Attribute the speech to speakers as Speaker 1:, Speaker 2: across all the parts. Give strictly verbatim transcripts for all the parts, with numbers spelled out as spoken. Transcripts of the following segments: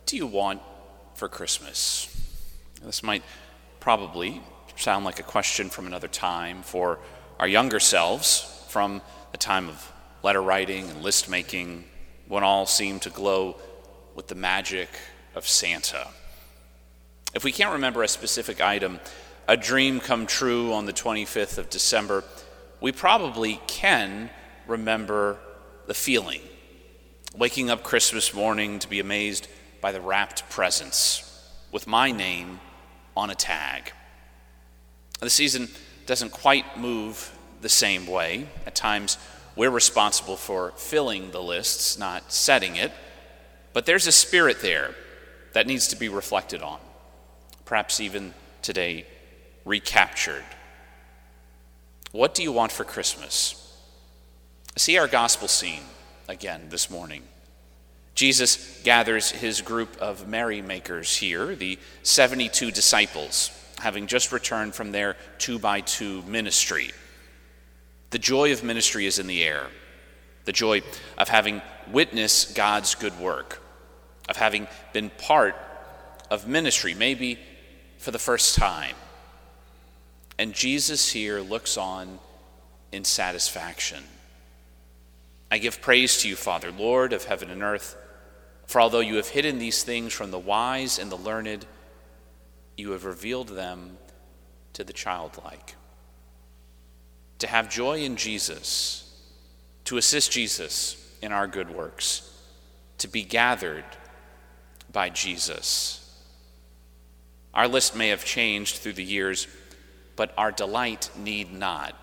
Speaker 1: What do you want for Christmas? This might probably sound like a question from another time for our younger selves, from the time of letter writing and list making, when all seemed to glow with the magic of Santa. If we can't remember a specific item, a dream come true on the twenty-fifth of December, we probably can remember the feeling. Waking up Christmas morning to be amazed by the wrapped presents with my name on a tag. The season doesn't quite move the same way. At times, we're responsible for filling the lists, not setting it. But there's a spirit there that needs to be reflected on, perhaps even today recaptured. What do you want for Christmas? See our gospel scene again this morning. Jesus gathers his group of merrymakers here, the seventy-two disciples, having just returned from their two-by-two ministry. The joy of ministry is in the air, the joy of having witnessed God's good work, of having been part of ministry, maybe for the first time. And Jesus here looks on in satisfaction. I give praise to you, Father, Lord of heaven and earth, for although you have hidden these things from the wise and the learned, you have revealed them to the childlike. To have joy in Jesus, to assist Jesus in our good works, to be gathered by Jesus. Our list may have changed through the years, but our delight need not.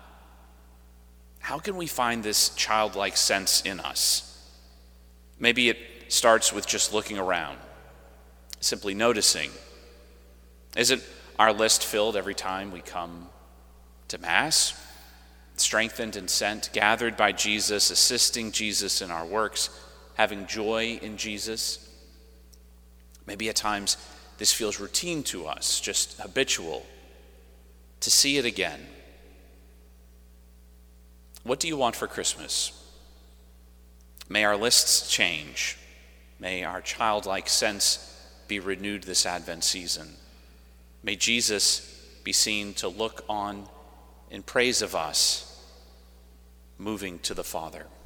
Speaker 1: How can we find this childlike sense in us? Maybe it starts with just looking around, simply noticing. Isn't our list filled every time we come to Mass? Strengthened and sent, gathered by Jesus, assisting Jesus in our works, having joy in Jesus. Maybe at times this feels routine to us, just habitual. To see it again. What do you want for Christmas? May our lists change. May our childlike sense be renewed this Advent season. May Jesus be seen to look on in praise of us, moving to the Father.